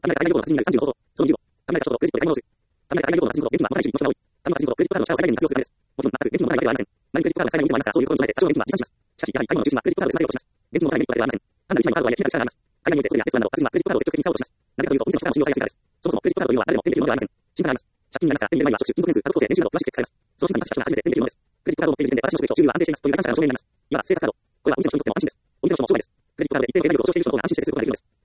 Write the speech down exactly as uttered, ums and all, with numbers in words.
ためらい旅行の達人になるさんじゅうの方法。そのにじゅうご。ためらいた人とクレジットで買い物をする。ためらい旅行の達人こと、現金は元来主義の人が多い。ためらいの達人こと、クレジットカードの社を最大限に活用するためです。もちろん、全く現金の問題だけではありません。マイクレジットカードが最大の店もありますが、そういうことに備えて、多少の現金は持参します。しかし、やはり買い物の中心はクレジットカードを中心には、現金の問題によって割合はありません。単なる一枚のカードはや金額が違います。海外において特にアクセスがあります。単なる一枚のカードは積み荷を積極的に買おうとします。なぜかというと、お店の負担を信用されやすいからです。そもそもクレジットカードというのは誰でも手に入れるものがありません。そもそもクレジットカードというのは誰でも手に入れるものではありません。審査があります。借金になりますが、手に入れる前には職種、インフルエンス、家族構成、年収など詳しくチェックされます。その審査に満たした人が初めて手に入れるものです。クレジットカードを持っている時点で私の職業、収入は安定していますという第三者からの証明になります。いわばステータスカード。これはお店の人にとっても安心です。お店の人もそうです。クレジットカードで一定の手紙を保証している人の方が安心して接することができるのです。